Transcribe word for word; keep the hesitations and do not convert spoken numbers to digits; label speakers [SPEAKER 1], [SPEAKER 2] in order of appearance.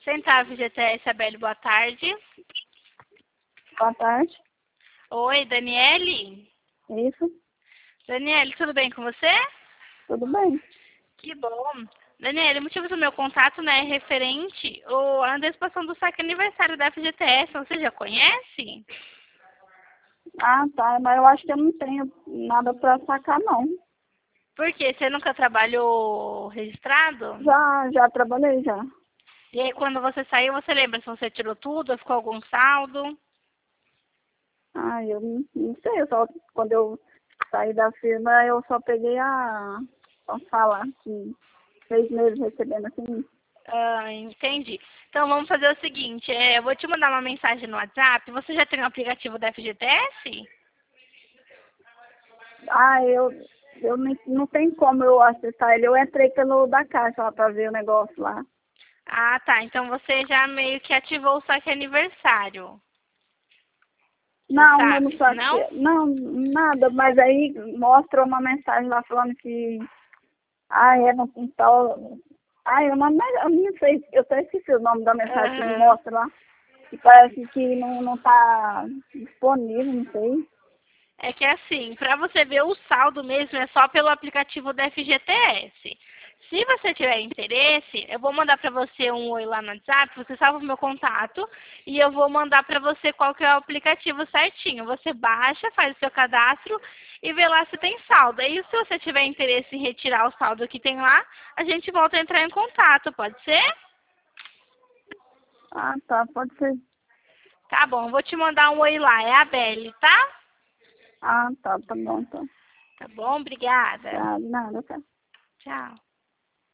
[SPEAKER 1] Centavo G T S, Abelio, boa tarde.
[SPEAKER 2] Boa tarde.
[SPEAKER 1] Oi, Daniele?
[SPEAKER 2] Isso,
[SPEAKER 1] Daniele, tudo bem com você?
[SPEAKER 2] tudo bem.
[SPEAKER 1] Que bom. Daniele, o motivo do meu contato, né, é referente ao- à antecipação do saque aniversário da F G T S. Você já conhece?
[SPEAKER 2] Ah, tá, mas eu acho que eu não tenho nada pra sacar, não.
[SPEAKER 1] Por quê? Você nunca trabalhou registrado?
[SPEAKER 2] Já, já trabalhei, já.
[SPEAKER 1] E aí, quando você saiu, você lembra se você tirou tudo ou ficou algum saldo?
[SPEAKER 2] Ah, eu não, não sei, eu só, quando eu saí da firma, eu só peguei a, posso falar, que seis meses recebendo assim.
[SPEAKER 1] Ah, entendi. Então, vamos fazer o seguinte. é, eu vou te mandar uma mensagem no WhatsApp. Você já tem o aplicativo da F G T S?
[SPEAKER 2] Ah, eu, eu nem, não tem como eu acessar ele, eu entrei pelo da caixa lá pra ver o negócio lá.
[SPEAKER 1] Ah, tá. Então, você já meio que ativou o saque aniversário. Você
[SPEAKER 2] Não, eu não
[SPEAKER 1] sabe, não?
[SPEAKER 2] saquei, não, nada, mas aí mostra uma mensagem lá falando que Ah, é no quintal. Ah, eu não, eu não sei, eu até esqueci o nome da mensagem que me
[SPEAKER 1] Aham.
[SPEAKER 2] mostra lá. Que parece que não, não tá disponível, não sei.
[SPEAKER 1] É que assim, para você ver o saldo mesmo é só pelo aplicativo da F G T S. Se você tiver interesse, eu vou mandar para você um oi lá no WhatsApp, você salva o meu contato e eu vou mandar para você qual que é o aplicativo certinho. Você baixa, faz o seu cadastro e vê lá se tem saldo. Aí se você tiver interesse em retirar o saldo que tem lá, a gente volta a entrar em contato, pode ser?
[SPEAKER 2] Ah, tá, pode ser.
[SPEAKER 1] Tá bom, vou te mandar um oi lá, é a Belle, tá?
[SPEAKER 2] Ah, tá, tá bom, então.
[SPEAKER 1] Tá bom, obrigada.
[SPEAKER 2] Tá, nada, tá.
[SPEAKER 1] Tchau.